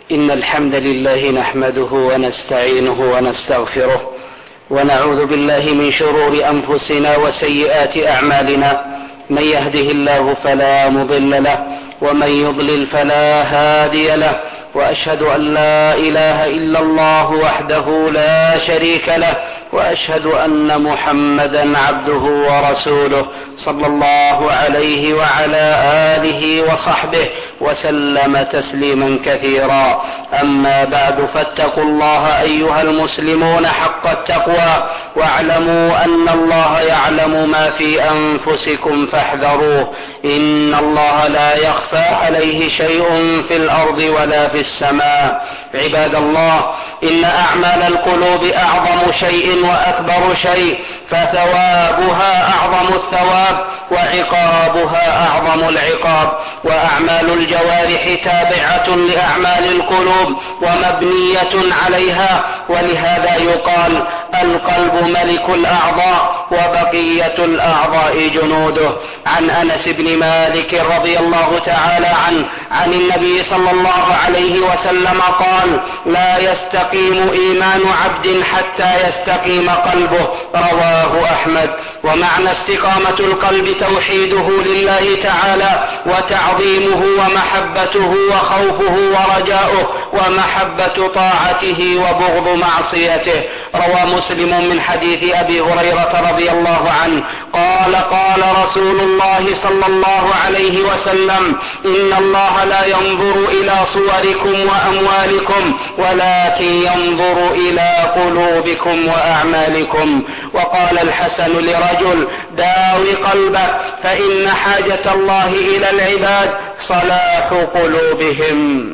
إن الحمد لله نحمده ونستعينه ونستغفره ونعوذ بالله من شرور أنفسنا وسيئات أعمالنا. من يهده الله فلا مضل له ومن يضلل فلا هادي له، وأشهد أن لا إله إلا الله وحده لا شريك له، وأشهد أن محمدا عبده ورسوله صلى الله عليه وعلى آله وصحبه وسلم تسليما كثيرا. أما بعد، فاتقوا الله أيها المسلمون حق التقوى، واعلموا أن الله يعلم ما في أنفسكم فاحذروه. إن الله لا يخفى عليه شيء في الأرض ولا في السماء. عباد الله، إن أعمال القلوب أعظم شيء وأكبر شيء، فثوابها أعظم الثواب وعقابها أعظم العقاب. وأعمال الجوارح تابعة لأعمال القلوب ومبنية عليها، ولهذا يقال القلب ملك الأعضاء وبقية الأعضاء جنوده. عن أنس بن مالك رضي الله تعالى عنه عن النبي صلى الله عليه وسلم قال: لا يستقيم إيمان عبد حتى يستقيم قلبه. رواه أحمد. ومعنى استقامة القلب توحيده لله تعالى وتعظيمه ومحبته وخوفه ورجاؤه ومحبة طاعته وبغض معصيته. روى مسلم من حديث أبي هريرة رضي الله عنه قال: قال رسول الله صلى الله عليه وسلم: إن الله لا ينظر إلى صوركم وأموالكم ولكن ينظر إلى قلوبكم وأعمالكم. وقال الحسن لرجل: داوي قلبك، فإن حاجة الله إلى العباد صلاح قلوبهم.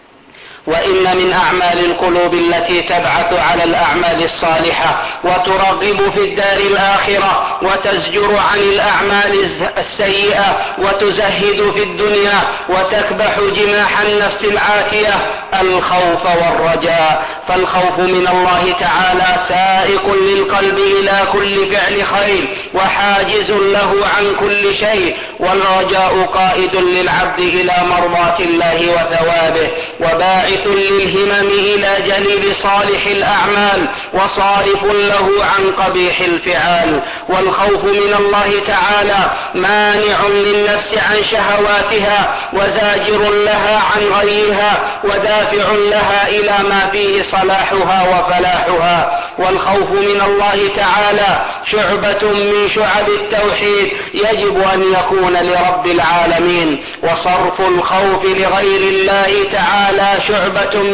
وإن من أعمال القلوب التي تبعث على الأعمال الصالحة وترغب في الدار الآخرة وتزجر عن الأعمال السيئة وتزهد في الدنيا وتكبح جماح النفس العاتية الخوف والرجاء. فالخوف من الله تعالى سائق للقلب إلى كل فعل خير وحاجز له عن كل شيء، والرجاء قائد للعبد إلى مرضاة الله وثوابه، وباعث للهمم إلى جلب صالح الأعمال وصارف له عن قبيح الفعال. والخوف من الله تعالى مانع للنفس عن شهواتها وزاجر لها عن غيها ودافع لها إلى ما فيه صلاحها وفلاحها. والخوف من الله تعالى شعبة من شعب التوحيد يجب أن يكون لرب العالمين، وصرف الخوف لغير الله تعالى شعبة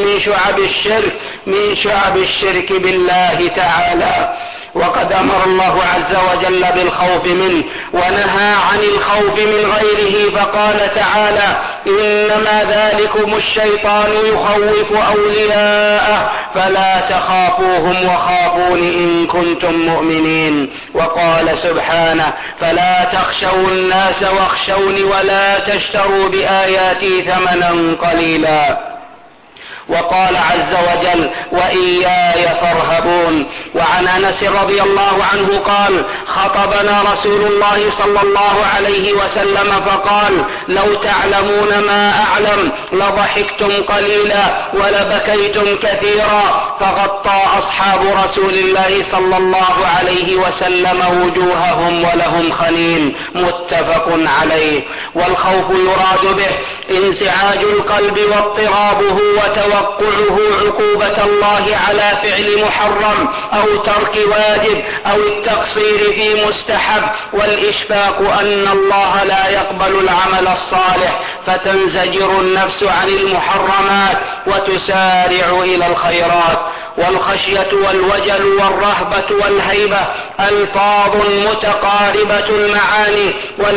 من شعب الشرك بالله تعالى. وقد أمر الله عز وجل بالخوف منه ونهى عن الخوف من غيره، فقال تعالى: إنما ذلكم الشيطان يخوف أولياءه فلا تخافوهم وخافون إن كنتم مؤمنين. وقال سبحانه: فلا تخشوا الناس واخشوني ولا تشتروا بآياتي ثمنا قليلا. وقال عز وجل: وإياي فارهبون. وعن أنس رضي الله عنه قال: خطبنا رسول الله صلى الله عليه وسلم فقال: لو تعلمون ما أعلم لضحكتم قليلا ولبكيتم كثيرا. فغطى أصحاب رسول الله صلى الله عليه وسلم وجوههم ولهم خنين. متفق عليه. والخوف يراد به انزعاج القلب واضطرابه وتوقعه عقوبة الله على فعل محرم أو ترك واجب أو التقصير في مستحب، والإشفاق أن الله لا يقبل العمل الصالح فتنزجر النفس عن المحرمات وتسارع إلى الخيرات. والخشية والوجل والرهبة والهيبة ألفاظ متقاربة المعاني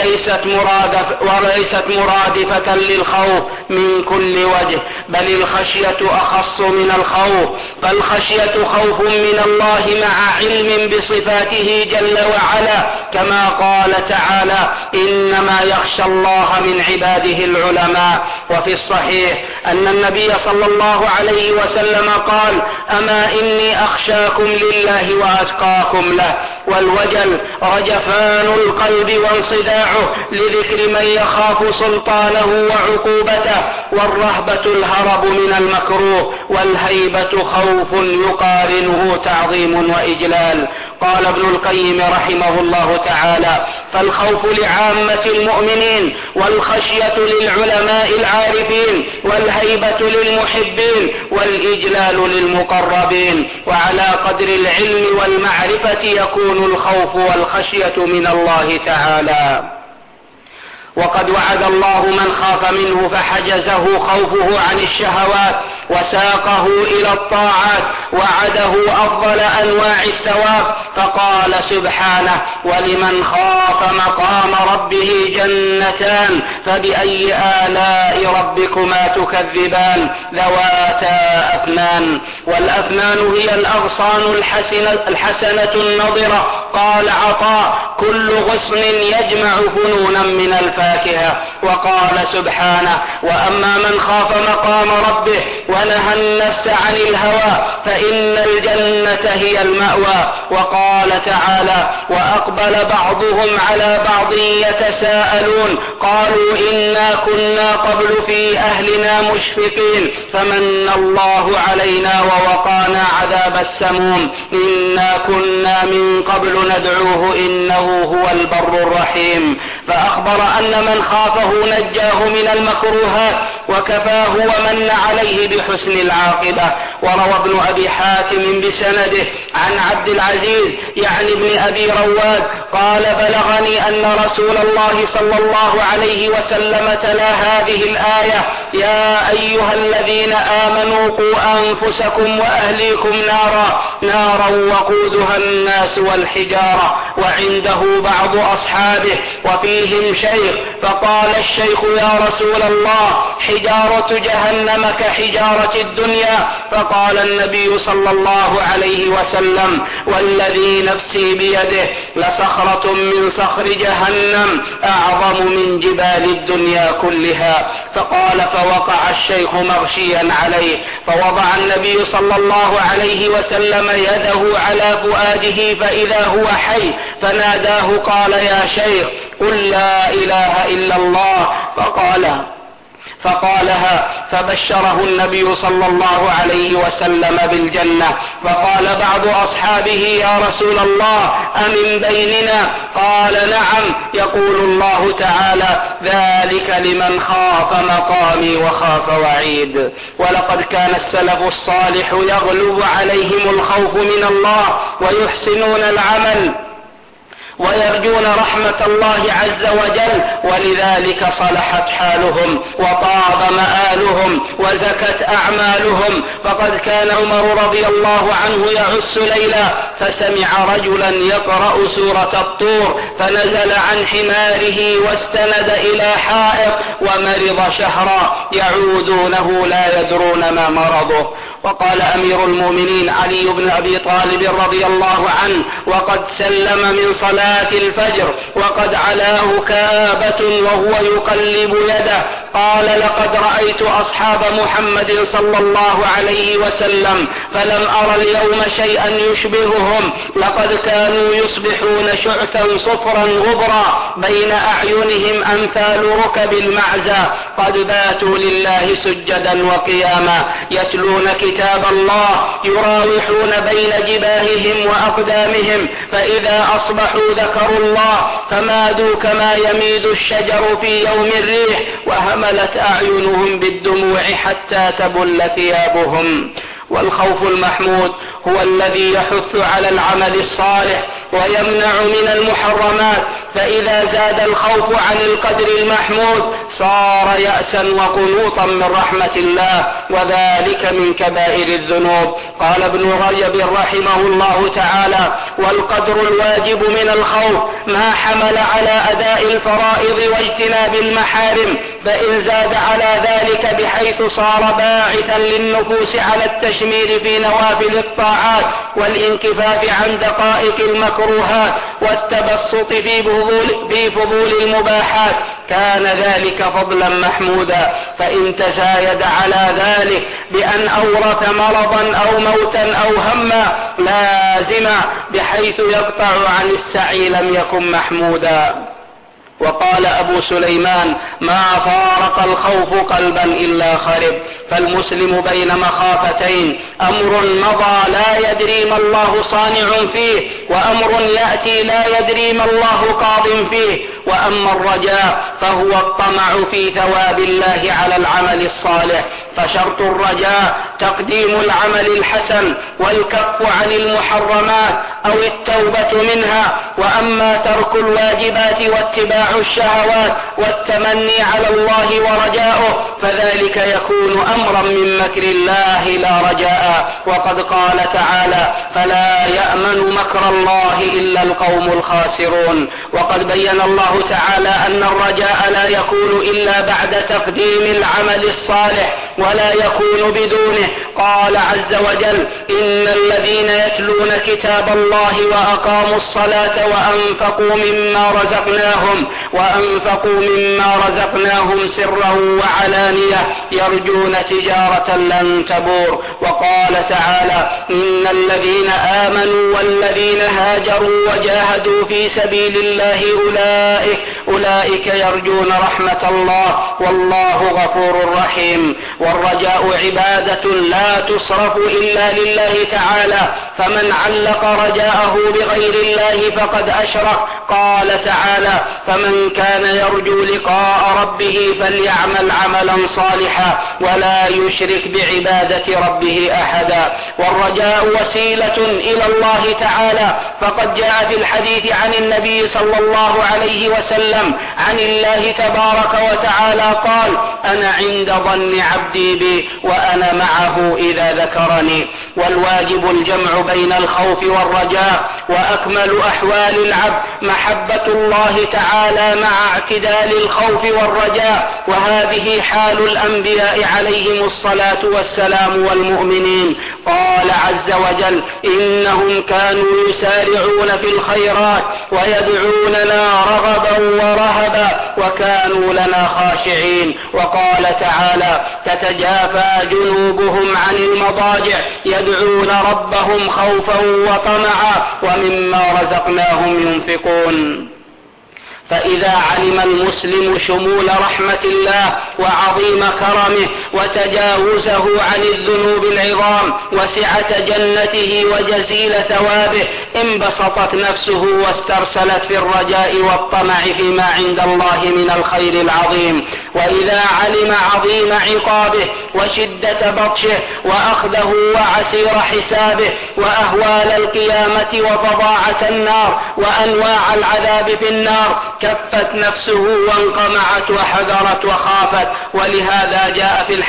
وليست مرادفة للخوف من كل وجه، بل الخشية أخص من الخوف. فالخشية خوف من الله مع علم بصفاته جل وعلا، كما قال تعالى: إنما يخشى الله من عباده العلماء. وفي الصحيح أن النبي صلى الله عليه وسلم قال: أما إني أخشاكم لله وأتقاكم له. والوجل رجفان القلب وانصداعه لذكر من يخاف سلطانه وعقوبته، والرهبة الهرب من المكروه، والهيبة خوف يقارنه تعظيم وإجلال. قال ابن القيم رحمه الله تعالى: فالخوف لعامة المؤمنين، والخشية للعلماء العارفين، والهيبة للمحبين، والإجلال للمقربين. وعلى قدر العلم والمعرفة يكون الخوف والخشية من الله تعالى. وقد وعد الله من خاف منه فحجزه خوفه عن الشهوات وساقه إلى الطاعات، وعده أفضل أنواع الثواب، فقال سبحانه: ولمن خاف مقام ربه جنتان فبأي آلاء ربكما تكذبان ذواتا أفنان. والأفنان هي الأغصان الحسنة النضرة. قال عطاء: كل غصن يجمع فنونا من الفاكهة. وقال سبحانه: وأما من خاف مقام ربه ونهى النفس عن الهوى فإن الجنة هي المأوى. وقال تعالى: وأقبل بعضهم على بعض يتساءلون قالوا إنا كنا قبل في أهلنا مشفقين فمن الله علينا ووقانا عذاب السموم إنا كنا من قبل ندعوه إنه هو البر الرحيم. فأخبر أن من خافه نجاه من المكروهات وكفاه ومن عليه بحسن العاقبة. وروى ابن أبي حاتم بسنده عن عبد العزيز يعني ابن أبي رواد قال: بلغني أن رسول الله صلى الله عليه وسلم تلا هذه الآية: يا أيها الذين آمنوا قوا أنفسكم وأهليكم نارا وقودها الناس والحجارة. وعنده بعض أصحابه وفيهم شيخ، فقال الشيخ: يا رسول الله، حجارة جهنم كحجارة الدنيا. فقال النبي صلى الله عليه وسلم: والذي نفسي بيده لصخرة من صخر جهنم أعظم من جبال الدنيا كلها. فقال: فوقع الشيخ مغشيا عليه، فوضع النبي صلى الله عليه وسلم يده على فؤاده فإذا هو حي، فناداه قال: يا شيخ قل لا إله إلا الله. فقالها، فبشره النبي صلى الله عليه وسلم بالجنة. فقال بعض أصحابه: يا رسول الله، أمن بيننا؟ قال: نعم، يقول الله تعالى: ذلك لمن خاف مقامي وخاف وعيد. ولقد كان السلف الصالح يغلب عليهم الخوف من الله ويحسنون العمل ويرجون رحمة الله عز وجل، ولذلك صلحت حالهم وطاب مآلهم وزكت أعمالهم. فقد كان عمر رضي الله عنه يعس ليلا فسمع رجلا يقرأ سورة الطور فنزل عن حماره واستند إلى حائط ومرض شهرا يعودونه لا يدرون ما مرضه. وقال أمير المؤمنين علي بن أبي طالب رضي الله عنه وقد سلم من صلاة الفجر وقد علاه كآبة وهو يقلب يده، قال: لقد رأيت أصحاب محمد صلى الله عليه وسلم فلم أر اليوم شيئا يشبههم، لقد كانوا يصبحون شعثا صفرا غبرا بين أعينهم أمثال ركب المعزى، قد باتوا لله سجدا وقياما يتلون كتاب الله يراوحون بين جباههم وأقدامهم، فإذا أصبحوا ذكروا الله فمادوا كما يميد الشجر في يوم الريح، وهملت أعينهم بالدموع حتى تبل ثيابهم. والخوف المحمود هو الذي يحث على العمل الصالح ويمنع من المحرمات، فإذا زاد الخوف عن القدر المحمود صار يأسا وقنوطا من رحمة الله، وذلك من كبائر الذنوب. قال ابن رجب رحمه الله تعالى: والقدر الواجب من الخوف ما حمل على أداء الفرائض واجتناب المحارم، فإن زاد على ذلك بحيث صار باعثا للنفوس على التشمير في نوافل الطاعات والانكفاف عن دقائق المكروهات والتبسط في فضول المباحات كان ذلك فضلا محمودا. فإن تزايد على ذلك بأن أورث مرضا أو موتا أو هما لازما بحيث يقطع عن السعي لم يكن محمودا. وقال أبو سليمان: ما فارق الخوف قلبا إلا خرب. فالمسلم بين مخافتين: أمر مضى لا يدري ما الله صانع فيه، وأمر يأتي لا يدري ما الله قاض فيه. وأما الرجاء فهو الطمع في ثواب الله على العمل الصالح، فشرط الرجاء تقديم العمل الحسن والكف عن المحرمات أو التوبة منها. وأما ترك الواجبات واتباع الشهوات والتمني على الله ورجاؤه فذلك يكون أمرا من مكر الله لا رجاء. وقد قال تعالى: فلا يأمن مكر الله إلا القوم الخاسرون. وقد بين الله تعالى أن الرجاء لا يكون إلا بعد تقديم العمل الصالح ولا يكون بدونه. قال عز وجل: إن الذين يتلون كتاب الله وأقاموا الصلاة وأنفقوا مما رزقناهم سرا وعلانية يرجون تجارة لن تبور. وقال تعالى: إن الذين آمنوا والذين هاجروا وجاهدوا في سبيل الله أولئك يرجون رحمة الله والله غفور رحيم. والرجاء عبادة لا تصرف إلا لله تعالى، فمن علق رجاءه بغير الله فقد أشرك. قال تعالى: فمن كان يرجو لقاء ربه فليعمل عملا صالحا ولا يشرك بعبادة ربه أحدا. والرجاء وسيلة إلى الله تعالى، فقد جاء في الحديث عن النبي صلى الله عليه وسلم عن الله تبارك وتعالى قال: أنا عند ظن عبدي بي وأنا معه إذا ذكرني. والواجب الجمع بين الخوف والرجاء، وأكمل أحوال العبد محبة الله تعالى مع اعتدال الخوف والرجاء. وهذه حال الأنبياء عليهم الصلاة والسلام والمؤمنين. قال عز وجل: إنهم كانوا يسارعون في الخيرات ويدعوننا رغبا ورهبا وكانوا لنا خاشعين. وقال تعالى: تتجافى جنوبهم عن المضاجع يدعون ربهم خوفا وطمعا ومما رزقناهم ينفقون. فإذا علم المسلم شمول رحمة الله وعظيم كرمه وتجاوزه عن الذنوب العظام وسعة جنته وجزيل ثوابه انبسطت نفسه واسترسلت في الرجاء والطمع فيما عند الله من الخير العظيم. وإذا علم عظيم عقابه وشدة بطشه وأخذه وعسير حسابه وأهوال القيامة وفظاعة النار وأنواع العذاب في النار كفت نفسه وانقمعت وحذرت وخافت. ولهذا جاء في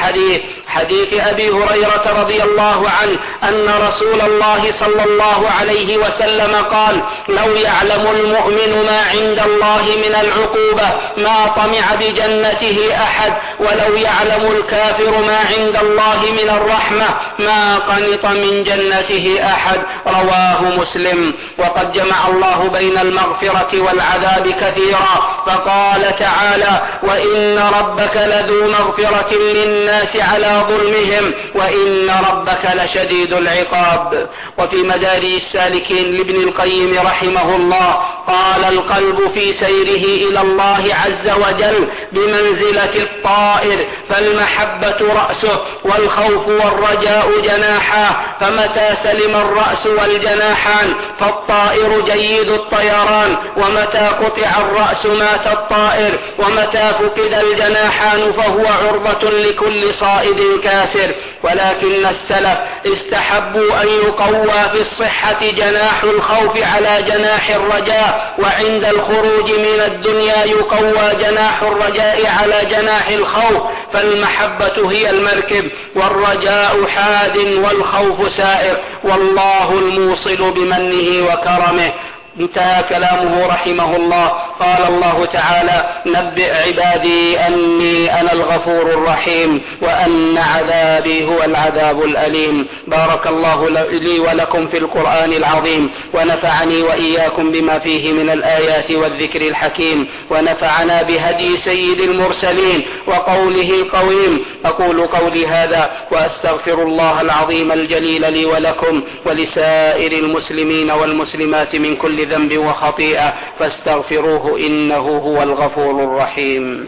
حديث أبي هريرة رضي الله عنه أن رسول الله صلى الله عليه وسلم قال: لو يعلم المؤمن ما عند الله من العقوبة ما طمع بجنته أحد، ولو يعلم الكافر ما عند الله من الرحمة ما قنط من جنته أحد. رواه مسلم. وقد جمع الله بين المغفرة والعذاب كثيرا، فقال تعالى: وإن ربك لذو مغفرة للناس على ظلمهم وإن ربك لشديد العقاب. وفي مدارج السالكين لابن القيم رحمه الله قال: القلب في سيره إلى الله عز وجل بمنزلة الطائر، فالمحبة رأسه والخوف والرجاء جناحاه، فمتى سلم الرأس والجناحان فالطائر جيد الطيران، ومتى قطع الرأس مات الطائر، ومتى فقد الجناحان فهو عرضة لكل صائد كاسر. ولكن السلف استحبوا أن يقوى في الصحة جناح الخوف على جناح الرجاء، وعند الخروج من الدنيا يقوى جناح الرجاء على جناح الخوف، فالمحبة هي المركب والرجاء حاد والخوف سائر، والله الموصل بمنه وكرمه. انتهى كلامه رحمه الله. قال الله تعالى: نبئ عبادي أني أني أنا الغفور الرحيم وأن عذابي هو العذاب الأليم. بارك الله لي ولكم في القرآن العظيم، ونفعني وإياكم بما فيه من الآيات والذكر الحكيم، ونفعنا بهدي سيد المرسلين وقوله القويم. أقول قولي هذا وأستغفر الله العظيم الجليل لي ولكم ولسائر المسلمين والمسلمات من كل ذنب وخطيئة، فاستغفروه إنه هو الغفور الرحيم.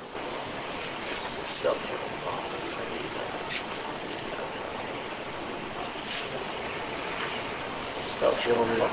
استغفر الله.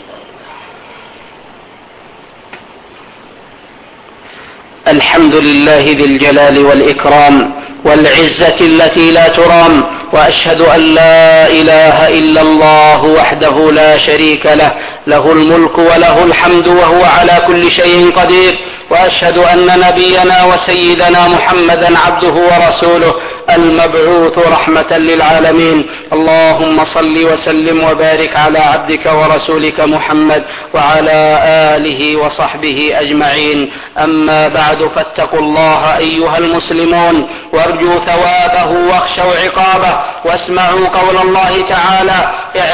الحمد لله ذي الجلال والإكرام والعزة التي لا ترام، وأشهد أن لا إله إلا الله وحده لا شريك له، له الملك وله الحمد وهو على كل شيء قدير. وأشهد أن نبينا وسيدنا محمدا عبده ورسوله المبعوث رحمة للعالمين. اللهم صل وسلم وبارك على عبدك ورسولك محمد وعلى آله وصحبه أجمعين. أما بعد، فاتقوا الله أيها المسلمون وارجوا ثوابه واخشوا عقابه، واسمعوا قول الله تعالى: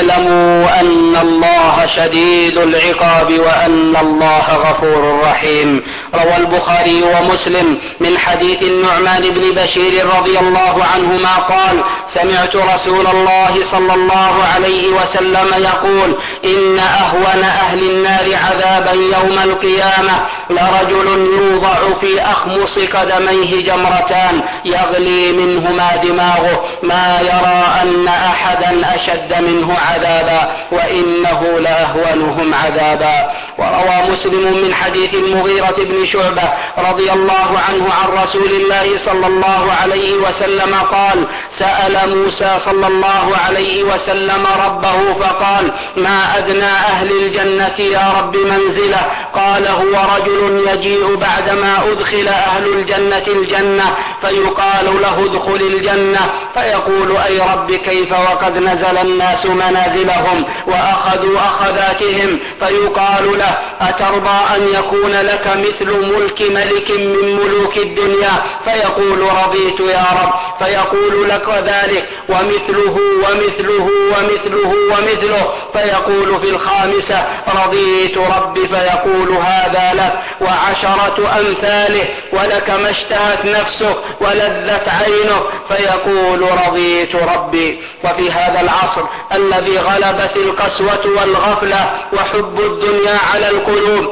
اعلموا أن الله شديد العقاب وأن الله غفور رحيم. روى البخاري ومسلم من حديث النعمان بن بشير رضي الله عنهما قال: سمعت رسول الله صلى الله عليه وسلم يقول: إن أهون أهل النار عذابا يوم القيامة لرجل يوضع في أخمص قدميه جمرتان يغلي منهما دماغه، ما يرى أن أحدا أشد منه عذابا وإنه لأهونهم عذابا. وروى مسلم من حديث المغيرة بن شعبة رضي الله عنه عن رسول الله صلى الله عليه وسلم قال: سأل موسى صلى الله عليه وسلم ربه فقال: ما أدنى أهل الجنة يا رب منزله؟ قال: هو رجل يجيء بعدما أدخل أهل الجنة الجنة فيقال له: ادخل الجنة، فيقول: أي رب كيف وقد نزل الناس منازلهم وأخذوا أخذاتهم؟ فيقال له: أترضى أن يكون لك مثل ملك ملك من ملوك الدنيا؟ فيقول: رضيت يا رب. فيقول لك ذلك ومثله ومثله ومثله ومثله. فيقول في الخامسة: رضيت ربي. فيقول: هذا لك وعشرة أمثاله، ولك ما اشتهت نفسك ولذت عينك. فيقول: رضيت ربي. وفي هذا العصر الذي غلبت القسوة والغفلة وحب الدنيا على القلوب،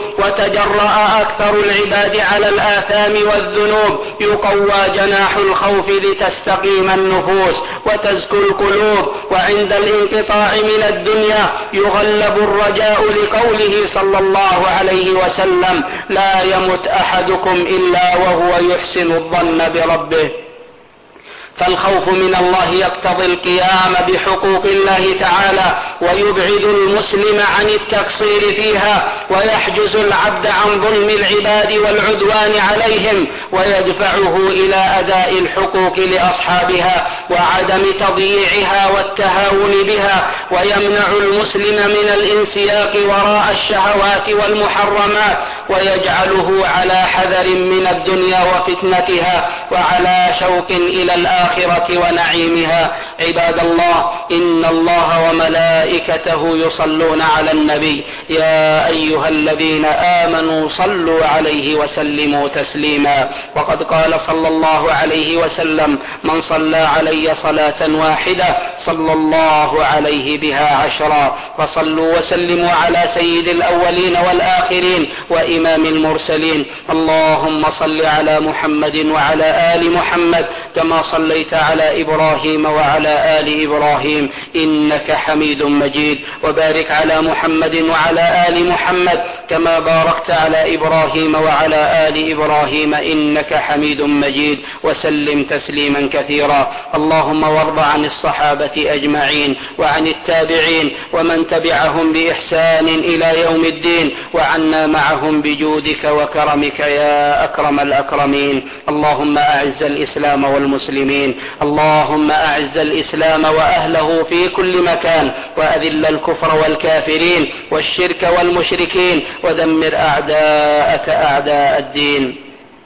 وتجرأ أكثر العباد على الآثام والذنوب، يقوى جناح الخوف لتستقيم النفوس وتزكو القلوب، وعند الانقطاع من الدنيا يغلب الرجاء لقوله صلى الله عليه وسلم: لا يمت أحدكم إلا وهو يحسن الظن بربه. فالخوف من الله يقتضي القيام بحقوق الله تعالى، ويبعد المسلم عن التقصير فيها، ويحجز العبد عن ظلم العباد والعدوان عليهم، ويدفعه إلى أداء الحقوق لأصحابها وعدم تضييعها والتهاون بها، ويمنع المسلم من الانسياق وراء الشهوات والمحرمات، ويجعله على حذر من الدنيا وفتنتها، وعلى شوق إلى الآخرة ونعيمها. عباد الله، إن الله وملائكته يصلون على النبي، يا أيها الذين آمنوا صلوا عليه وسلموا تسليما. وقد قال صلى الله عليه وسلم: من صلى علي صلاة واحدة صلى الله عليه بها 10. فصلوا وسلموا على سيد الأولين والآخرين وإمام المرسلين. اللهم صل على محمد وعلى آل محمد كما صليت على إبراهيم وعلى آل إبراهيم إنك حميد مجيد، وبارك على محمد وعلى آل محمد كما باركت على إبراهيم وعلى آل إبراهيم إنك حميد مجيد، وسلم تسليما كثيرا. اللهم وارض عن الصحابة أجمعين وعن التابعين ومن تبعهم بإحسان إلى يوم الدين، وعنا معهم بجودك وكرمك يا أكرم الأكرمين. اللهم أعز الإسلام والمسلمين، اللهم أعز الإسلام وأهله في كل مكان، وأذل الكفر والكافرين والشرك والمشركين، ودمر أعداءك أعداء الدين.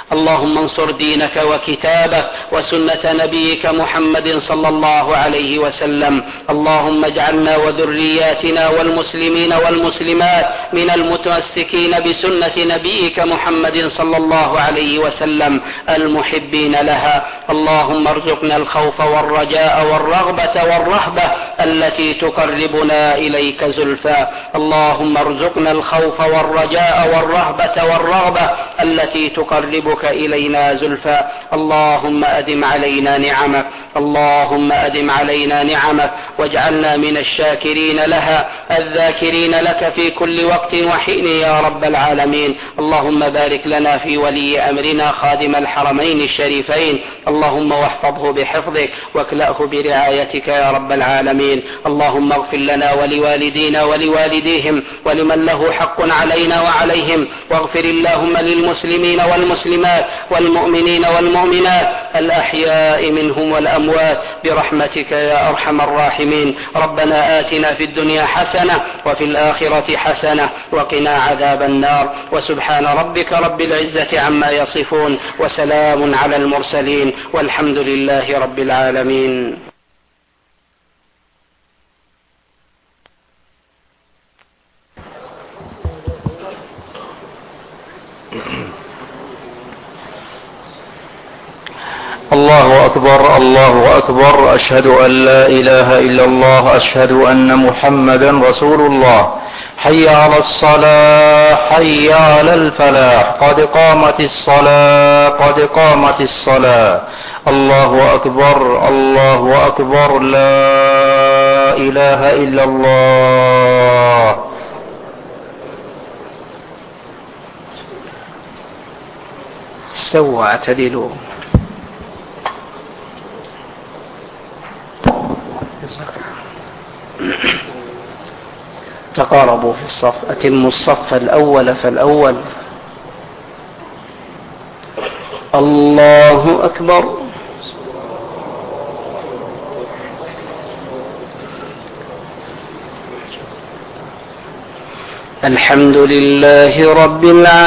اللهم انصر دينك وكتابك وسنة نبيك محمد صلى الله عليه وسلم. اللهم اجعلنا وذرياتنا والمسلمين والمسلمات من المتمسكين بسنة نبيك محمد صلى الله عليه وسلم المحبين لها. اللهم ارزقنا الخوف والرجاء والرغبة والرهبة التي تقربنا إليك زلفى. اللهم ارزقنا الخوف والرجاء والرهبة والرغبة التي تقربك إلينا زلفى. اللهم أدم علينا نعمك، اللهم أدم علينا نعمك واجعلنا من الشاكرين لها الذاكرين لك في كل وقت وحين يا رب العالمين. اللهم بارك لنا في ولي أمرنا خادم الحرمين الشريفين، اللهم واحفظه بحفظك واكلأه برعايتك يا رب العالمين. اللهم اغفر لنا ولوالدينا ولوالديهم ولمن له حق علينا وعليهم، واغفر اللهم للمسلمين والمسلمات والمؤمنين والمؤمنات الأحياء منهم والأموات برحمتك يا أرحم الراحمين. ربنا آتنا في الدنيا حسنة وفي الآخرة حسنة وقنا عذاب النار. وسبحان ربك رب العزة عما يصفون وسلام على المرسلين والحمد لله رب العالمين. الله أكبر الله أكبر، أشهد أن لا إله إلا الله، أشهد أن محمدا رسول الله. حي على الصلاة، حي على الفلاح، قد قامت الصلاة، قد قامت الصلاة. الله أكبر الله أكبر، لا إله إلا الله. استووا اعتدلوا. تقاربوا في الصف، أتموا الصف الأول فالأول. الله أكبر. الحمد لله رب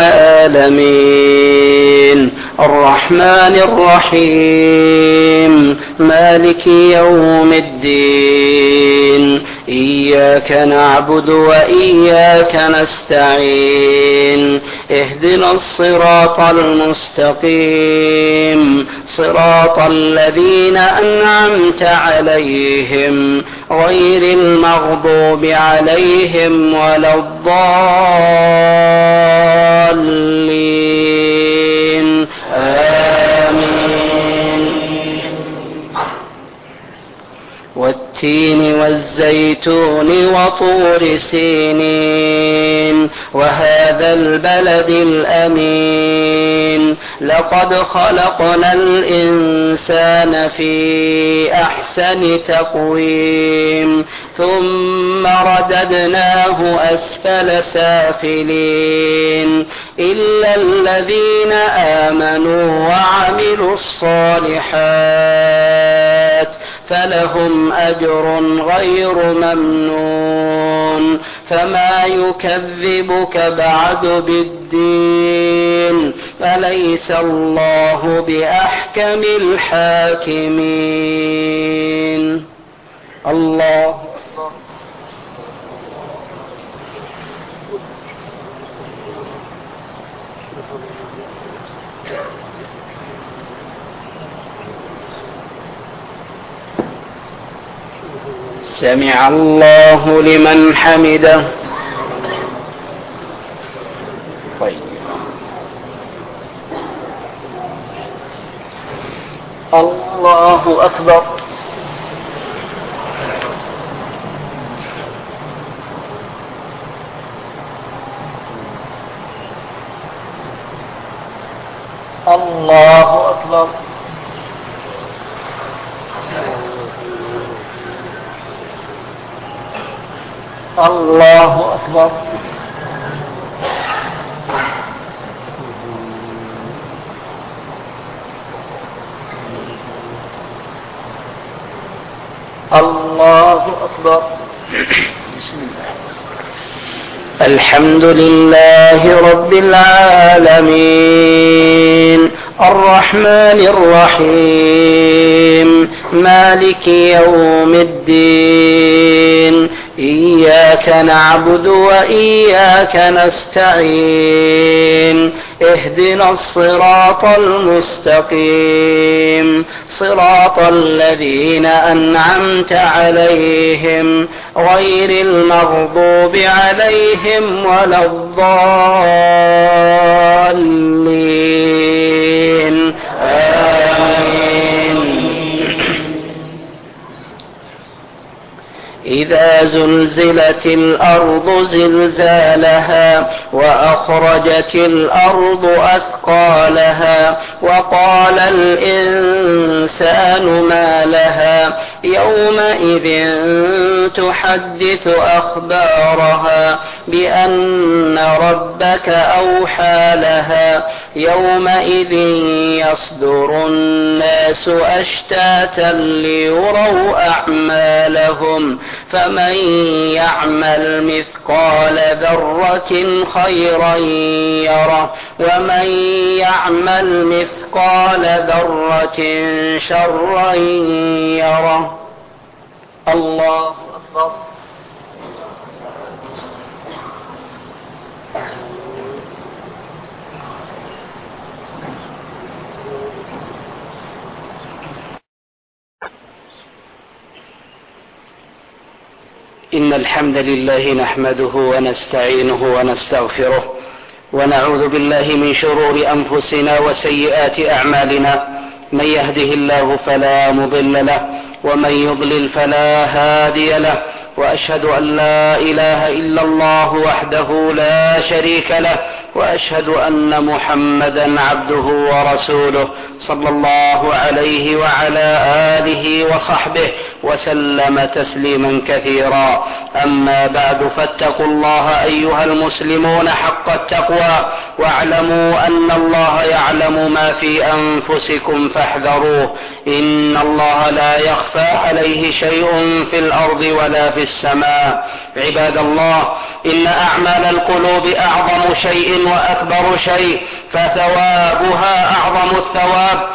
العالمين الرحمن الرحيم مالك يوم الدين، إياك نعبد وإياك نستعين، اهدنا الصراط المستقيم، صراط الذين أنعمت عليهم غير المغضوب عليهم ولا الضالين. آمين. والتين والزيتون وطور سينين وهذا البلد الأمين، لقد خلقنا الإنسان في أحسن تقويم ثم رددناه أسفل سافلين، إلا الذين آمنوا وعملوا الصالحات فلهم أجر غير ممنون. فما يكذبك بعد بالدين، أليس الله بأحكم الحاكمين. الله أكبر. سمع الله لمن حمده. طيب. الله أكبر. الله أكبر. الله أكبر. الله أكبر. بسم الله. الحمد لله رب العالمين الرحمن الرحيم مالك يوم الدين إياك نعبد وإياك نستعين اهدنا الصراط المستقيم صراط الذين أنعمت عليهم غير المغضوب عليهم ولا الضالين آمين. إذا زلزلت الأرض زلزالها وأخرجت الأرض أثقالها وقال الإنسان ما لها يومئذ تحدث أخبارها بأن ربك أوحى لها يومئذ يصدر الناس أشتاتا ليروا أعمالهم فمن يعمل مثقال ذرة خيرا يره ومن يعمل مثقال ذرة شرا يره. الله أكبر. إن الحمد لله نحمده ونستعينه ونستغفره ونعوذ بالله من شرور أنفسنا وسيئات أعمالنا من يهده الله فلا مضل له ومن يضلل فلا هادي له وأشهد أن لا إله إلا الله وحده لا شريك له وأشهد أن محمدا عبده ورسوله صلى الله عليه وعلى آله وصحبه وسلم تسليما كثيرا. أما بعد فاتقوا الله أيها المسلمون حق التقوى واعلموا أن الله يعلم ما في أنفسكم فاحذروه إن الله لا يخفى عليه شيء في الأرض ولا في السماء. عباد الله إن أعمال القلوب أعظم شيء وأكبر شيء فثوابها أعظم الثواب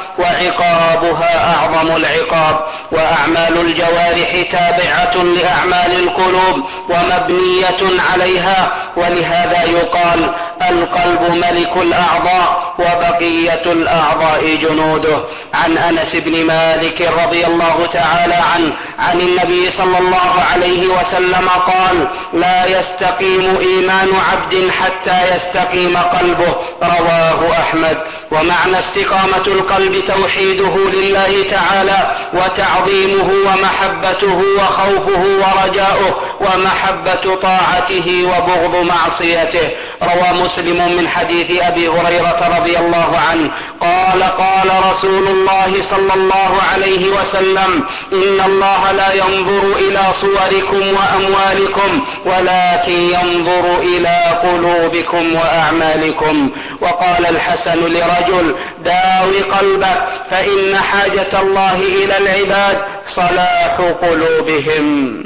وعقابها أعظم العقاب وأعمال الجوارح تابعة لأعمال القلوب ومبنية عليها ولهذا يقال القلب ملك الأعضاء وبقية الأعضاء جنوده. عن أنس بن مالك رضي الله تعالى عنه عن النبي صلى الله عليه وسلم قال لا يستقيم إيمان عبد حتى يستقيم قلبه رواه أحمد. ومعنى استقامة القلب توحيده لله تعالى وتعظيمه ومحبته وخوفه ورجاؤه ومحبة طاعته وبغض معصيته. روى مسلم من حديث أبي هريرة رضي الله عنه قال قال رسول الله صلى الله عليه وسلم إن الله لا ينظر إلى صوركم وأموالكم ولكن ينظر إلى قلوبكم وأعمالكم. وقال الحسن لرجل داوي قلبك فإن حاجة الله إلى العباد صلاح قلوبهم.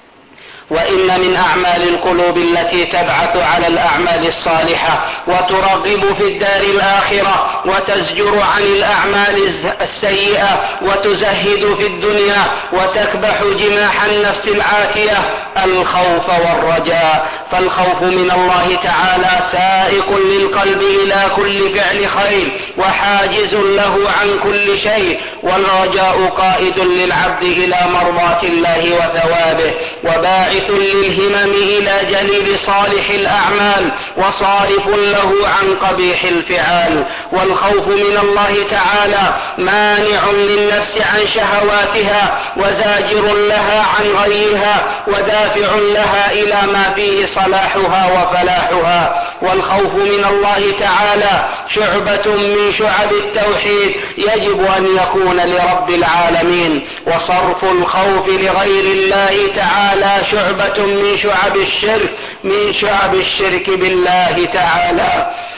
وإن من أعمال القلوب التي تبعث على الأعمال الصالحة وترغب في الدار الآخرة وتزجر عن الأعمال السيئة وتزهد في الدنيا وتكبح جماح النفس العاتية الخوف والرجاء. فالخوف من الله تعالى سائق للقلب إلى كل فعل خير وحاجز له عن كل شيء والرجاء قائد للعبد إلى مرضاة الله وثوابه وباعث للهمم إلى جلب صالح الأعمال وصارف له عن قبيح الفعال. والخوف من الله تعالى مانع للنفس عن شهواتها وزاجر لها عن غيها ودافع لها إلى ما فيه صلاحها وفلاحها. والخوف من الله تعالى شعبة من شعب التوحيد يجب أن يكون لرب العالمين. وصرف الخوف لغير الله تعالى شعبة من شعب الشرك بالله تعالى.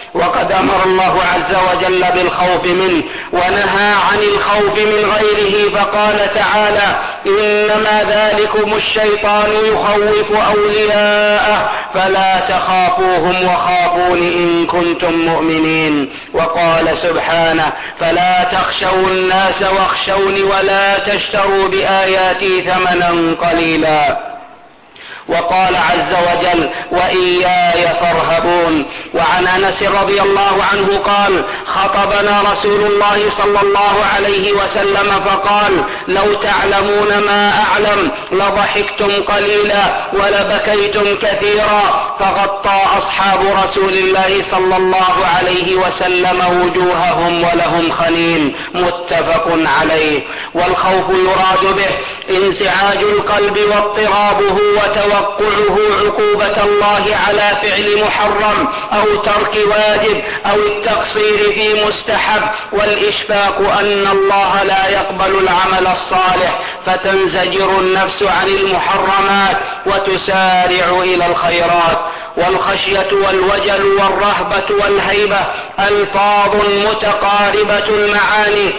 وقد أمر الله عز وجل بالخوف منه ونهى عن الخوف من غيره، فقال تعالى: إنما ذلكم الشيطان يخوف أولياءه فلا تخافوهم وخافون إن كنتم مؤمنين. وقال سبحانه: فلا تخشوا الناس واخشوني ولا تشتروا بآياتي ثمنا قليلا. وقال عز وجل: وإياي فارهبون. وعن أنس رضي الله عنه قال: خطبنا رسول الله صلى الله عليه وسلم فقال: لو تعلمون ما أعلم لضحكتم قليلا ولبكيتم كثيرا. فغطى أصحاب رسول الله صلى الله عليه وسلم وجوههم ولهم خنين. متفق عليه. والخوف يراد به انزعاج القلب واضطرابه وتوقعه عقوبة الله على فعل محرم أو ترك واجب أو التقصير في مستحب، والإشفاق أن الله لا يقبل العمل الصالح فتنزجر النفس عن المحرمات وتسارع إلى الخيرات. والخشية والوجل والرهبة والهيبة ألفاظ متقاربة المعاني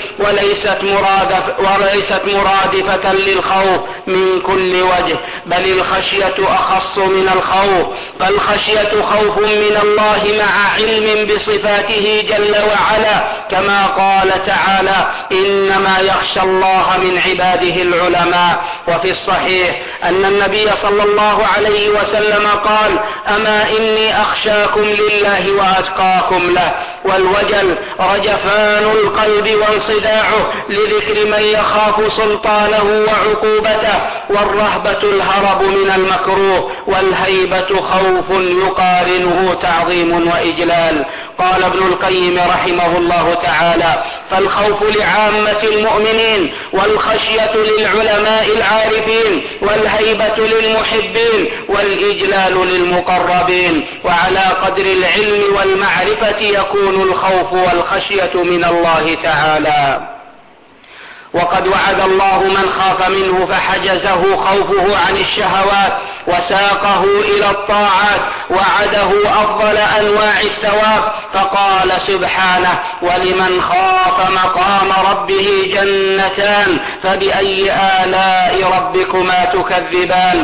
وليست مرادفة للخوف من كل وجه، بل الخشية أخص من الخوف. فالخشية خوف من الله مع علم بصفاته جل وعلا، كما قال تعالى: إنما يخشى الله من عباده العلماء. وفي الصحيح أن النبي صلى الله عليه وسلم قال: أما إني أخشاكم لله وأتقاكم له. والوجل رجفان القلب وانصداعه لذكر من يخاف سلطانه وعقوبته، والرهبة الهرب من المكروه، والهيبة خوف يقارنه تعظيم وإجلال. قال ابن القيم رحمه الله تعالى: فالخوف لعامة المؤمنين، والخشية للعلماء العارفين، والهيبة للمحبين، والإجلال للمقربين. وعلى قدر العلم والمعرفة يكون الخوف والخشية من الله تعالى. وقد وعد الله من خاف منه فحجزه خوفه عن الشهوات وساقه إلى الطاعات، وعده أفضل أنواع الثواب، فقال سبحانه: ولمن خاف مقام ربه جنتان فبأي آلاء ربكما تكذبان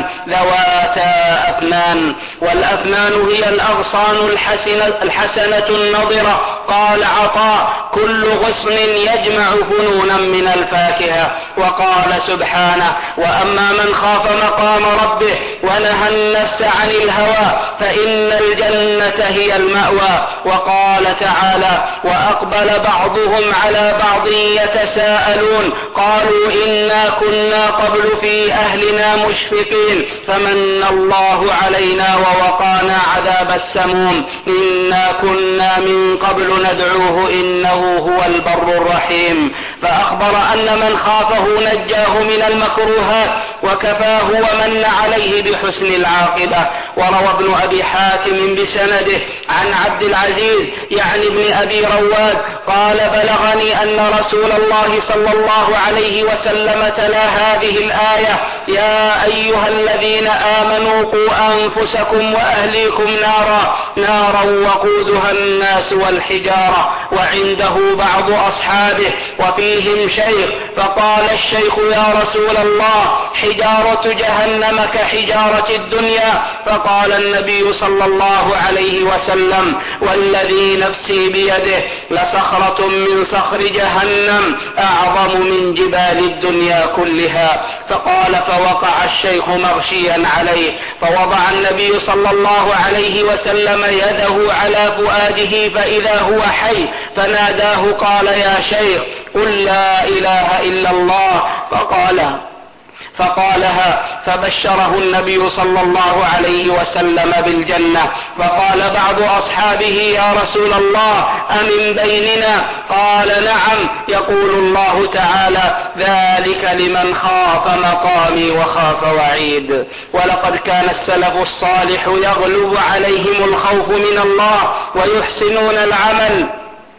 ذواتا أفنان. والأفنان هي الأغصان الحسنة النضرة. قال عطاء: كل غصن يجمع فنونا من الفاكهة. وقال سبحانه: وأما من خاف مقام ربه ونهى النفس عن الهوى فإن الجنة هي المأوى. وقال تعالى: وأقبل بعضهم على بعض يتساءلون قالوا إنا كنا قبل في أهلنا مشفقين فمن الله علينا ووقانا عذاب السموم إنا كنا من قبل ندعوه إنه هو البر الرحيم. فأخبر أن من خافه نجاه من المكروهات وكفاه ومن عليه بحسن العاقبة. وروى ابن أبي حاتم بسنده عن عبد العزيز يعني ابن أبي رواد قال: بلغني أن رسول الله صلى الله عليه وسلم تلا هذه الآية: يا أيها الذين آمنوا قوا أنفسكم وأهليكم نارا وقودها الناس والحجارة. وعنده بعض أصحابه وفيهم شيخ، فقال الشيخ: يا رسول الله، حجارة جهنم كحجارة الدنيا. فقال النبي صلى الله عليه وسلم: والذي نفسي بيده لصخرة من صخر جهنم أعظم من جبال الدنيا كلها. فقال: فوقع الشيخ مغشيا عليه، فوضع النبي صلى الله عليه وسلم يده على فؤاده فإذا هو حي، فناداه قال: يا شيخ قل لا إله إلا الله. فقالها، فبشره النبي صلى الله عليه وسلم بالجنة. فقال بعض أصحابه: يا رسول الله، أمن بيننا؟ قال: نعم. يقول الله تعالى: ذلك لمن خاف مقامي وخاف وعيد. ولقد كان السلف الصالح يغلب عليهم الخوف من الله ويحسنون العمل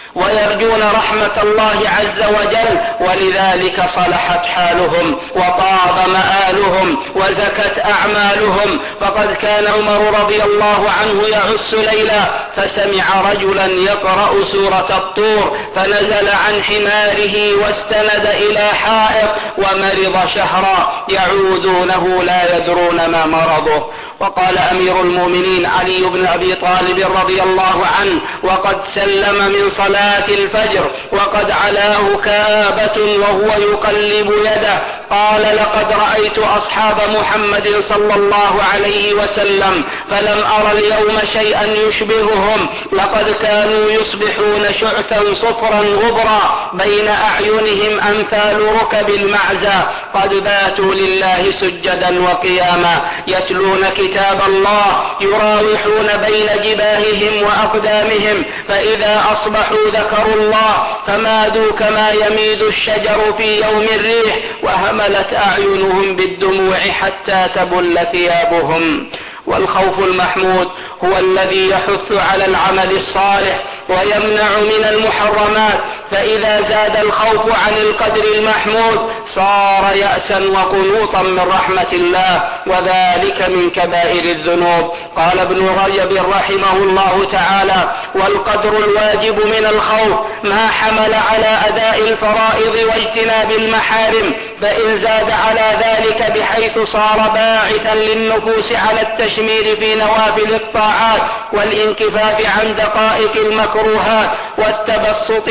ويرجون رحمة الله عز وجل، ولذلك صلحت حالهم وطاب مآلهم وزكت أعمالهم. فقد كان عمر رضي الله عنه يعس ليلا فسمع رجلا يقرأ سورة الطور فنزل عن حماره واستند إلى حائط ومرض شهرا يعودونه لا يدرون ما مرضه. وقال أمير المؤمنين علي بن أبي طالب رضي الله عنه وقد سلم من صلاة الفجر وقد علاه كآبة وهو يقلب يده، قال: لقد رأيت أصحاب محمد صلى الله عليه وسلم فلم أر اليوم شيئا يشبههم، لقد كانوا يصبحون شعثا صفرا غبرا بين أعينهم أمثال ركب المعزى، قد باتوا لله سجدا وقياما يتلون كتاب الله يراوحون بين جباههم وأقدامهم، فإذا أصبحوا ذكروا الله فمادوا كما يميد الشجر في يوم الريح، وهملت أعينهم بالدموع حتى تبل ثيابهم. والخوف المحمود هو الذي يحث على العمل الصالح ويمنع من المحرمات، فإذا زاد الخوف عن القدر المحمود صار يأسا وقنوطا من رحمة الله، وذلك من كبائر الذنوب. قال ابن رجب رحمه الله تعالى: والقدر الواجب من الخوف ما حمل على أداء الفرائض واجتناب المحارم، فإن زاد على ذلك بحيث صار باعثا للنفوس على التشمير في نوافل الطاعات والانكفاف عن دقائق المكروهات والتبسط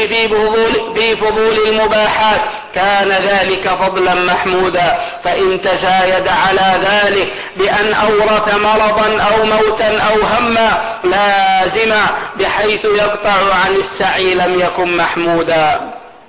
في فضول المباحات، كان ذلك فضلا محمودا. فإن تزايد على ذلك بأن أورث مرضا أو موتا أو هما لازما بحيث يقطع عن السعي لم يكن محمودا.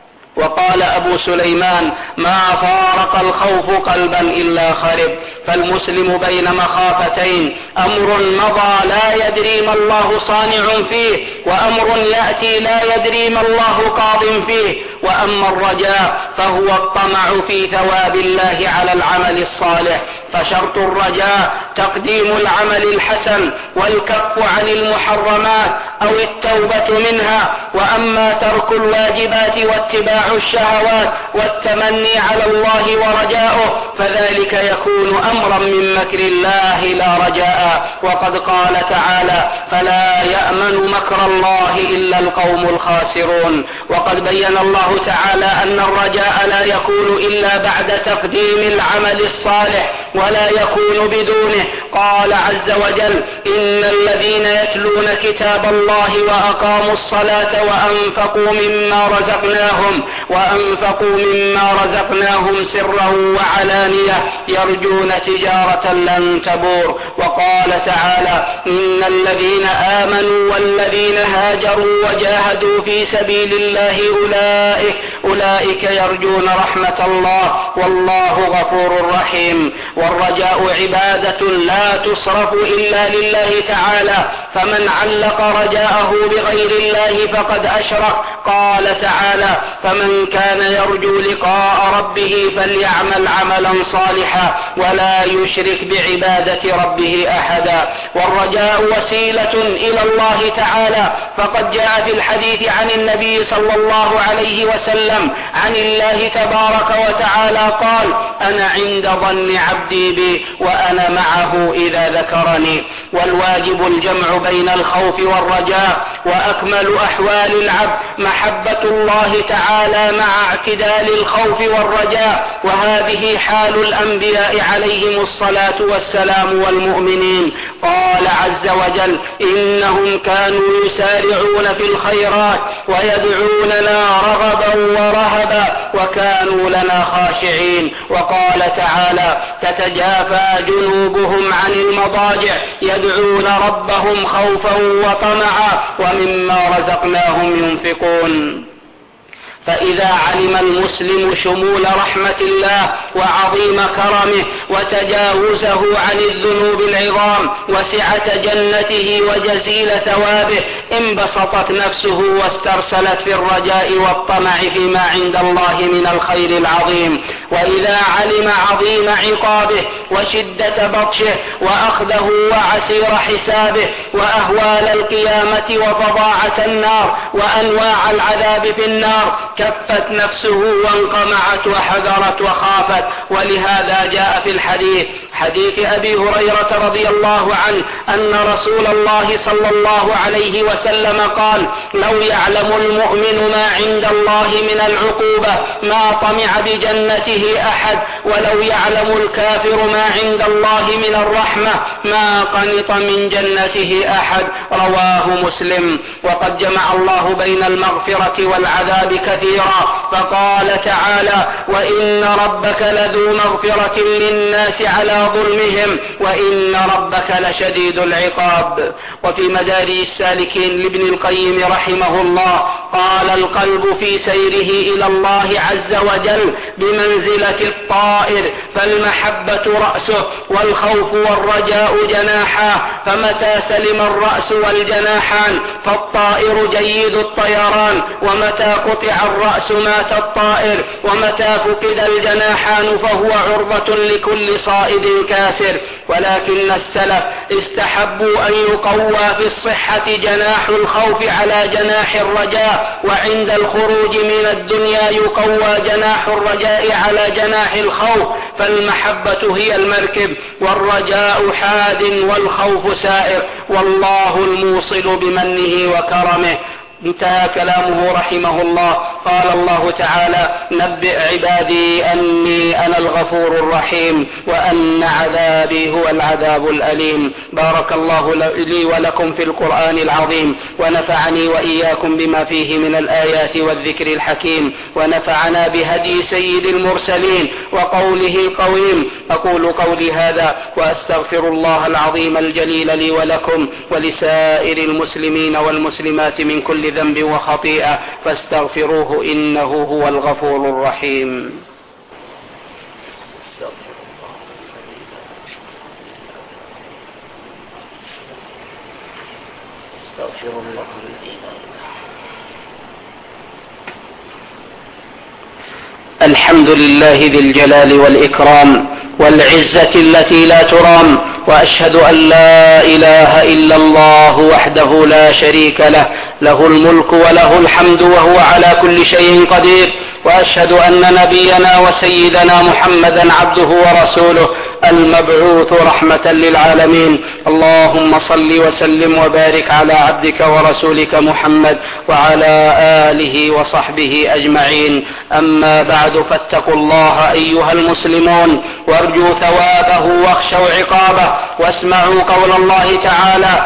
وقال أبو سليمان: ما فارق الخوف قلبا إلا خرب. فالمسلم بين مخافتين: أمر مضى لا يدري ما الله صانع فيه، وأمر يأتي لا يدري ما الله قاض فيه. وأما الرجاء فهو الطمع في ثواب الله على العمل الصالح، فشرط الرجاء تقديم العمل الحسن والكف عن المحرمات أو التوبة منها. وأما ترك الواجبات واتباع الشهوات والتمني على الله ورجاؤه فذلك يكون أمرا من مكر الله لا رجاء. وقد قال تعالى: فلا يأمن مكر الله إلا القوم الخاسرون. وقد بين الله تعالى أن الرجاء لا يكون إلا بعد تقديم العمل الصالح ولا يكون بدونه. قال عز وجل: إن الذين يتلون كتاب الله وأقاموا الصلاة وأنفقوا مما رزقناهم سرا وعلانية يرجون تجارة لن تبور. وقال تعالى: إن الذين آمنوا والذين هاجروا وجاهدوا في سبيل الله أولئك يرجون رحمة الله والله غفور رحيم. والرجاء عبادة لا تصرف إلا لله تعالى، فمن علق رجاءه بغير الله فقد أشرك. قال تعالى: فمن كان يرجو لقاء ربه فليعمل عملا صالحا ولا يشرك بعبادة ربه أحدا. والرجاء وسيلة إلى الله تعالى، فقد جاء في الحديث عن النبي صلى الله عليه وسلم عن الله تبارك وتعالى قال: أنا عند ظن عبدي بي وأنا معه إذا ذكرني. والواجب الجمع بين الخوف والرجاء، وأكمل أحوال العبد محبة الله تعالى مع اعتدال الخوف والرجاء، وهذه حال الأنبياء عليهم الصلاة والسلام والمؤمنين. قال عز وجل: إنهم كانوا يسارعون في الخيرات ويدعوننا رغبا ورهبا وكانوا لنا خاشعين. وقال تعالى: تتجافى جنوبهم عن المضاجع يدعون ربهم خوفا وطمعا ومما رزقناهم ينفقون. فإذا علم المسلم شمول رحمة الله وعظيم كرمه وتجاوزه عن الذنوب العظام وسعة جنته وجزيل ثوابه انبسطت نفسه واسترسلت في الرجاء والطمع فيما عند الله من الخير العظيم. وإذا علم عظيم عقابه وشدة بطشه وأخذه وعسير حسابه وأهوال القيامة وفظاعة النار وأنواع العذاب في النار كفت نفسه وانقمعت وحذرت وخافت. ولهذا جاء في حديث أبي هريرة رضي الله عنه أن رسول الله صلى الله عليه وسلم قال: لو يعلم المؤمن ما عند الله من العقوبة ما طمع بجنته أحد، ولو يعلم الكافر ما عند الله من الرحمة ما قنط من جنته أحد. رواه مسلم. وقد جمع الله بين المغفرة والعذاب كثيرا، فقال تعالى: وإن ربك لذو مغفرة للناس على ظلمهم وإن ربك لشديد العقاب. وفي مدارج السالكين لابن القيم رحمه الله قال: القلب في سيره إلى الله عز وجل بمنزلة الطائر، فالمحبة رأسه والخوف والرجاء جناحاه، فمتى سلم الرأس والجناحان فالطائر جيد الطيران، ومتى قطع الرأس مات الطائر، ومتى فقد الجناحان فهو عرضة لكل صائد كاسر. ولكن السلف استحبوا أن يقوى في الصحة جناح الخوف على جناح الرجاء، وعند الخروج من الدنيا يقوى جناح الرجاء على جناح الخوف، فالمحبة هي المركب والرجاء حاد والخوف سائر، والله الموصل بمنه وكرمه. انتهى كلامه رحمه الله. قال الله تعالى: نبئ عبادي أني أنا الغفور الرحيم وأن عذابي هو العذاب الأليم. بارك الله لي ولكم في القرآن العظيم، ونفعني وإياكم بما فيه من الآيات والذكر الحكيم، ونفعنا بهدي سيد المرسلين وقوله القويم. أقول قولي هذا وأستغفر الله العظيم الجليل لي ولكم ولسائر المسلمين والمسلمات من كل ذنب وخطيئة، فاستغفروه إنه هو الغفور الرحيم. استغفر الله. الحمد لله ذي الجلال والإكرام والعزة التي لا ترام، وأشهد أن لا إله إلا الله وحده لا شريك له، له الملك وله الحمد وهو على كل شيء قدير. وأشهد أن نبينا وسيدنا محمدا عبده ورسوله المبعوث رحمة للعالمين. اللهم صل وسلم وبارك على عبدك ورسولك محمد وعلى آله وصحبه أجمعين. أما بعد، فاتقوا الله أيها المسلمون وارجوا ثوابه واخشوا عقابه، واسمعوا قول الله تعالى: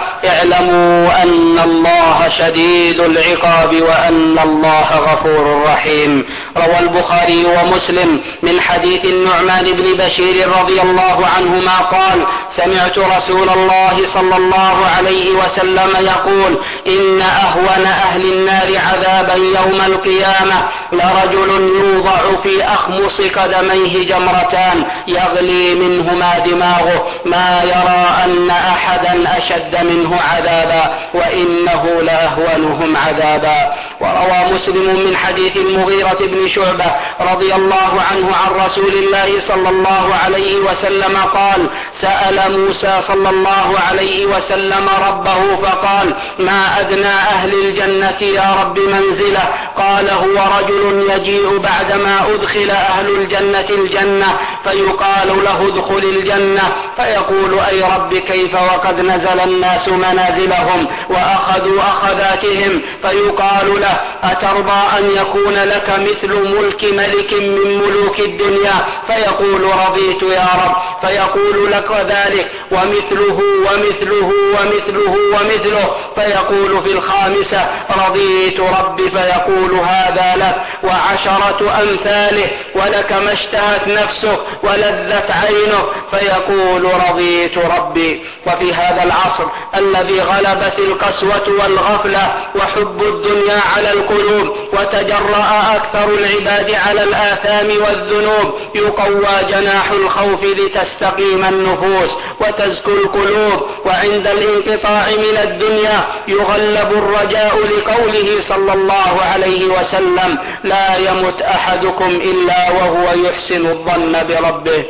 اعلموا أن الله شديد العقاب وأن الله غفور رحيم. روى البخاري ومسلم من حديث النعمان بن بشير رضي الله عنهما قال: سمعت رسول الله صلى الله عليه وسلم يقول: إن أهون أهل النار عذابا يوم القيامة لرجل يوضع في أخمص قدميه جمرتان يغلي منهما دماغه، ما يرى أن أحدا أشد منه عذابا وإنه لأهونهم عذابا. وروى مسلم من حديث المغيرة بن شعبة رضي الله عنه عن رسول الله صلى الله عليه وسلم قال: سأل موسى صلى الله عليه وسلم ربه فقال: ما أدنى أهل الجنة يا رب منزله؟ قال: هو رجل يجيء بعدما أدخل أهل الجنة الجنة فيقال له: ادخل الجنة، فيقول: أي رب كيف وقد نزل الناس منازلهم وأخذوا أخذاتهم؟ فيقال له: أترضى أن يكون لك مثل ملك ملك من ملوك الدنيا؟ فيقول: رضيت يا رب. فيقول لك ذلك ومثله ومثله ومثله ومثله. فيقول في الخامسة: رضيت ربي. فيقول: هذا لك وعشرة أمثاله ولك ما اشتهت نفسك ولذت عينه فيقول رضيت ربي. وفي هذا العصر الذي غلبت القسوة والغفلة وحب الدنيا على القلوب وتجرأ أكثر العباد على الآثام والذنوب يقوى جناح الخوف لتستقيم النفوس وتزكو القلوب، وعند الانقطاع من الدنيا يغلب الرجاء لقوله صلى الله عليه وسلم: لا يمت أحدكم إلا وهو يحسن الظن بربه.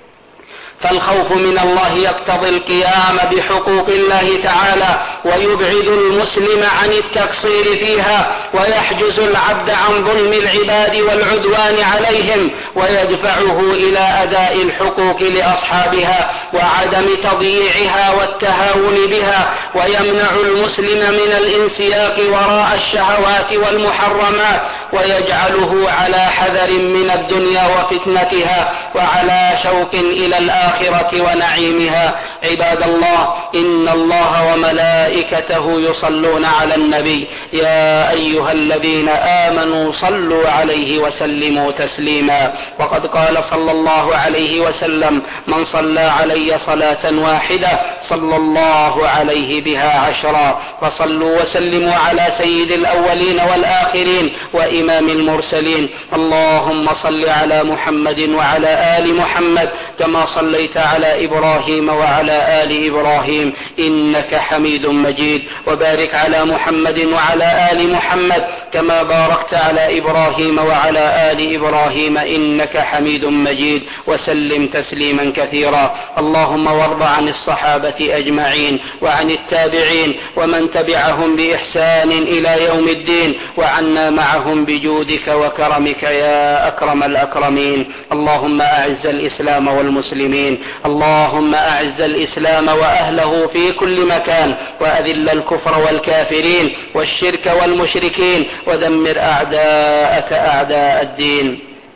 فالخوف من الله يقتضي القيام بحقوق الله تعالى ويبعد المسلم عن التقصير فيها، ويحجز العبد عن ظلم العباد والعدوان عليهم، ويدفعه إلى أداء الحقوق لأصحابها وعدم تضييعها والتهاون بها، ويمنع المسلم من الانسياق وراء الشهوات والمحرمات، ويجعله على حذر من الدنيا وفتنتها وعلى شوق إلى الآخرة ونعيمها. عباد الله، إن الله وملائكته يصلون على النبي، يا أيها الذين آمنوا صلوا عليه وسلموا تسليما. وقد قال صلى الله عليه وسلم: من صلى علي صلاة واحدة صلى الله عليه بها 10. فصلوا وسلموا على سيد الأولين والآخرين وإمام المرسلين. اللهم صل على محمد وعلى آل محمد كما صليت على إبراهيم وعلى آل إبراهيم إنك حميد مجيد، وبارك على محمد وعلى آل محمد كما باركت على إبراهيم وعلى آل إبراهيم إنك حميد مجيد، وسلم تسليما كثيرا. اللهم وارض عن الصحابة أجمعين وعن التابعين ومن تبعهم بإحسان إلى يوم الدين، وعنا معهم بجودك وكرمك يا أكرم الأكرمين. اللهم أعز الإسلام والمسلمين، اللهم أعز الإسلام وأهله في كل مكان، وأذل الكفر والكافرين والشرك والمشركين، ودمر أعداءك أعداء الدين.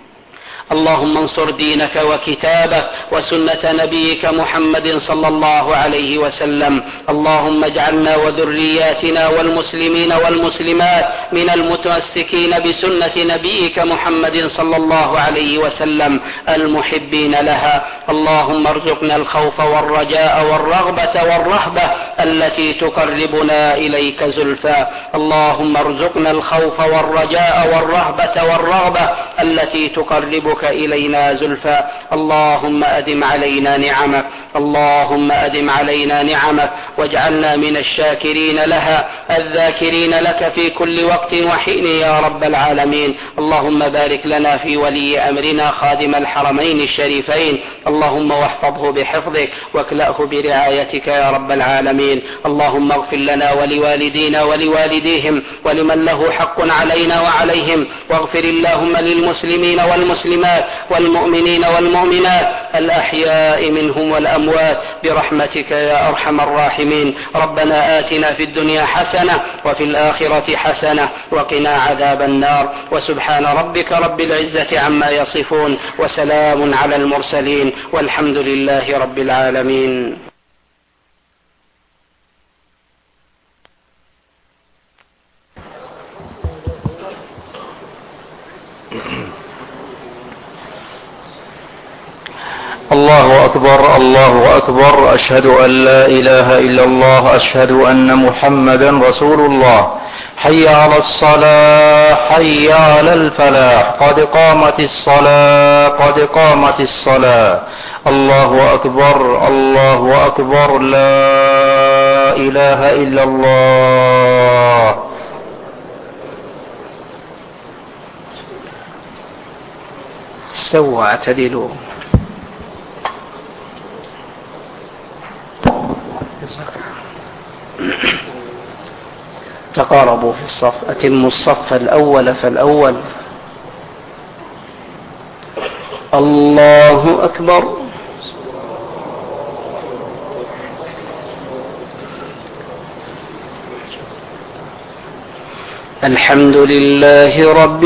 اللهم انصر دينك وكتابك وسنة نبيك محمد صلى الله عليه وسلم. اللهم اجعلنا وذرياتنا والمسلمين والمسلمات من المتمسكين بسنة نبيك محمد صلى الله عليه وسلم المحبين لها. اللهم ارزقنا الخوف والرجاء والرغبة والرهبة التي تقربنا إليك زلفى. اللهم ارزقنا الخوف والرجاء والرهبة والرغبة التي تقربك إلينا زلفى. اللهم أدم علينا نعمك، اللهم أدم علينا نعمك، واجعلنا من الشاكرين لها الذاكرين لك في كل وقت وحين يا رب العالمين. اللهم بارك لنا في ولي أمرنا خادم الحرمين الشريفين، اللهم واحفظه بحفظك واكلأه برعايتك يا رب العالمين. اللهم اغفر لنا ولوالدينا ولوالديهم ولمن له حق علينا وعليهم، واغفر اللهم للمسلمين والمسلمات والمؤمنين والمؤمنات الأحياء منهم والأموات برحمتك يا أرحم الراحمين. ربنا آتنا في الدنيا حسنة وفي الآخرة حسنة وقنا عذاب النار. وسبحان ربك رب العزة عما يصفون، وسلام على المرسلين، والحمد لله رب العالمين. الله أكبر، الله أكبر، أشهد أن لا إله إلا الله، أشهد أن محمدا رسول الله. حي على الصلاة، حي على الفلاح، قد قامت الصلاة، قد قامت الصلاة. الله أكبر، الله أكبر، لا إله إلا الله. استووا اعتدلوا. تقاربوا في الصف، أتموا الصف الأول فالأول. الله أكبر. الحمد لله رب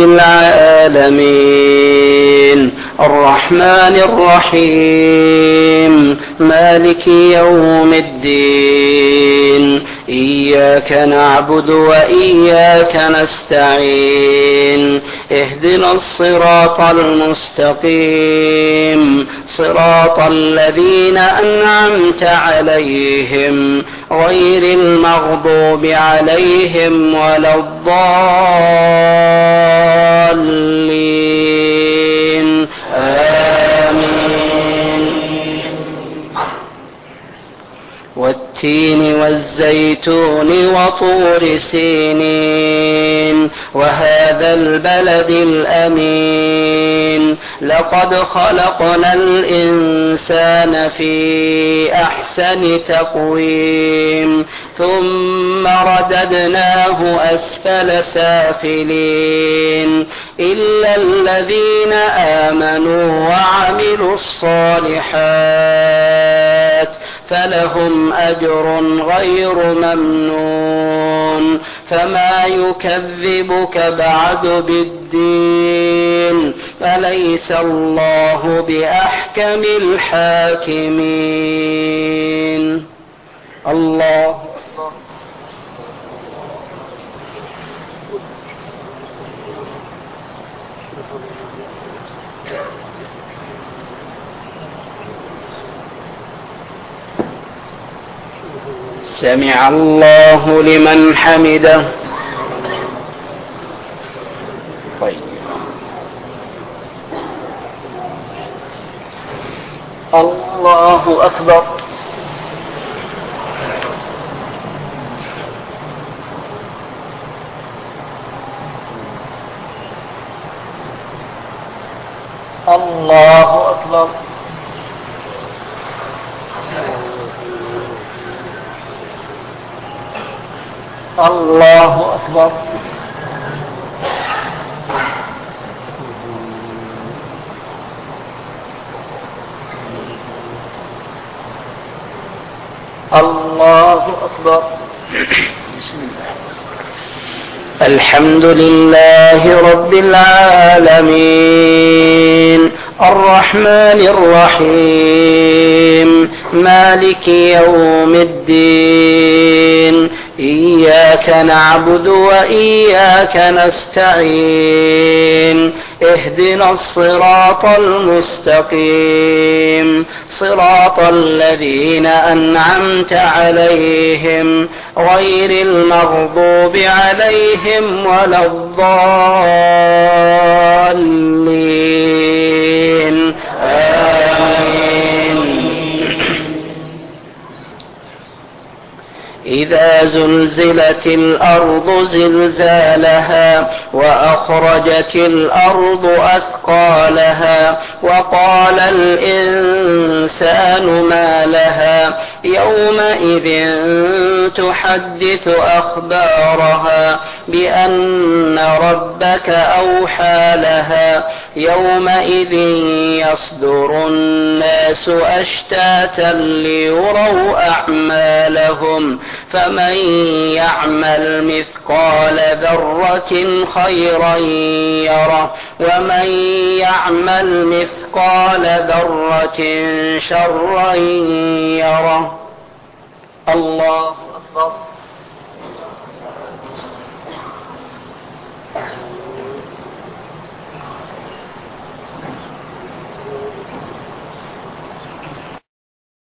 العالمين، الرحمن الرحيم، مالك يوم الدين، إياك نعبد وإياك نستعين اهدنا الصراط المستقيم صراط الذين أنعمت عليهم غير المغضوب عليهم ولا الضالين آمين. والتين والزيتون وطور سينين وهذا البلد الأمين لقد خلقنا الإنسان في أحسن تقويم ثم رددناه أسفل سافلين إلا الذين آمنوا وعملوا الصالحات فلهم أجر غير ممنون فما يكذبك بعد بالدين أليس الله بأحكم الحاكمين. الله أكبر. سمع الله لمن حمده. طيب. الله أكبر. الله أكبر. الله أكبر. الله أكبر. بسم الله. الحمد لله رب العالمين الرحمن الرحيم مالك يوم الدين إياك نعبد وإياك نستعين اهدنا الصراط المستقيم صراط الذين أنعمت عليهم غير المغضوب عليهم ولا الضالين آمين. إذا زلزلت الأرض زلزالها وأخرجت الأرض أثقالها وقال الإنسان ما لها يومئذ تحدث أخبارها بأن ربك أوحى لها يومئذ يصدر الناس أشتاتا ليروا أعمالهم فمن يعمل مثقال ذرة خيرا يره ومن يعمل مثقال ذرة شرا يره. الله أكبر.